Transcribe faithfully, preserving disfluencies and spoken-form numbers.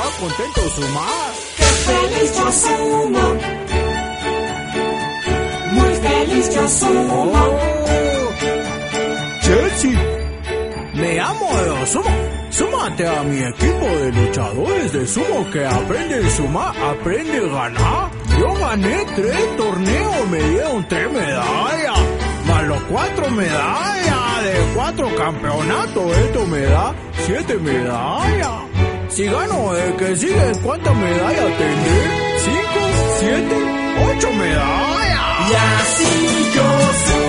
contento sumar. ¡Qué feliz yo sumo! Muy feliz yo sumo. Oh, Chelsea, me amo de sumo. Súmate a mi equipo de luchadores de sumo que aprende a sumar, aprende a ganar. Yo gané tres torneos, me dieron tres medallas, más los cuatro medallas de cuatro campeonatos. Esto me da siete medallas. Si gano el que sigue, ¿cuántas medallas tendré? ¿Cinco? ¿Siete? ¿Ocho medallas? Y así yo sumo.